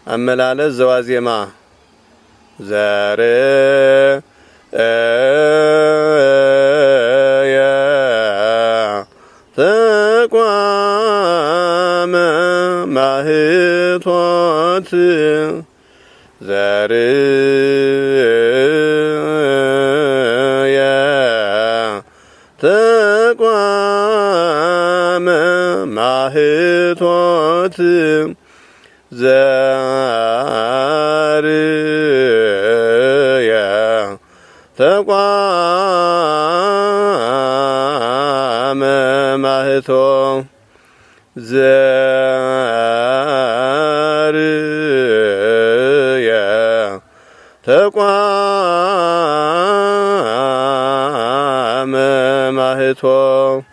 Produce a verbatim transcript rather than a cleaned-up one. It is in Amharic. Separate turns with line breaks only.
አመላለስ ዘዋዜማ ዘር ያ ተቋመ ማህቶት ዘር ያ ተቋመ ማህቶት ዘርየ ተቋመ ማህቶ ዘርየ ተቋመ ማህቶ